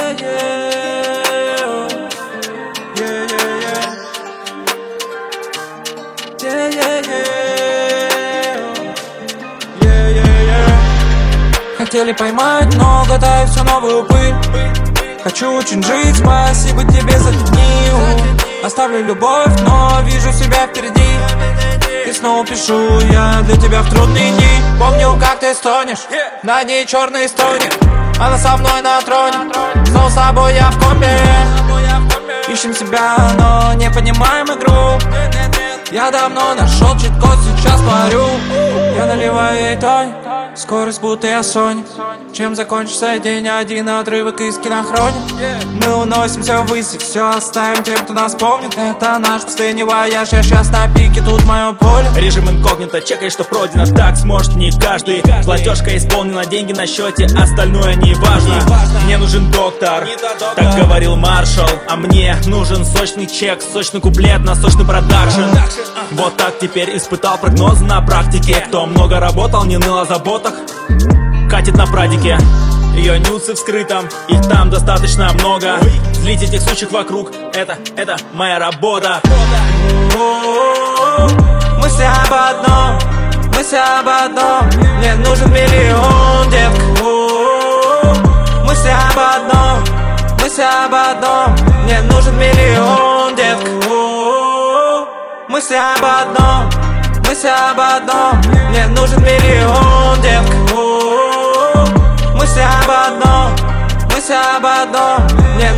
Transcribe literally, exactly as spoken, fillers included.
yeah, yeah. Yeah, yeah, yeah. Yeah, yeah, yeah. Yeah, yeah, yeah. Хотели поймать, но гадаю всю новую пыль. Хочу очень жить, спасибо тебе за эти дни. Оставлю любовь, но вижу себя впереди. И снова пишу я для тебя в трудные дни. Помню, как ты стонешь, на ней черные стони. Она со мной на троне, снова с собой я в комбе. Ищем себя, но не понимаем игру. Я давно нашел чит-код, сейчас парю. Я наливаю ей той, скорость будто я Соник. Чем закончится день, один отрывок из кинохроник. Мы уносимся ввысь и все оставим тем, кто нас помнит. Это наш последний вояж, я сейчас на пике, тут мое поле. Режим инкогнито, чекай, что пройдено, так сможет не каждый. Платежка исполнена, деньги на счете, остальное не важно. Мне нужен доктор, так говорил маршал. А мне нужен сочный чек, сочный куплет на сочный продакшн. Вот так теперь испытал прогнозы на практике. Кто много работал, не ныл о заботах, катит на прадике. Ее нюцы в скрытом, их там достаточно много. Злить этих сучек вокруг, это, это моя работа. Мы все об одном, мы все об одном. Мне нужен миллион, девка. Мы все об одном, мы все об одном. Мне нужен миллион, девка. Мы все об одном, мы все об одном. Мне нужен миллион, девка. Мы все об одном, мы все об одном. Мне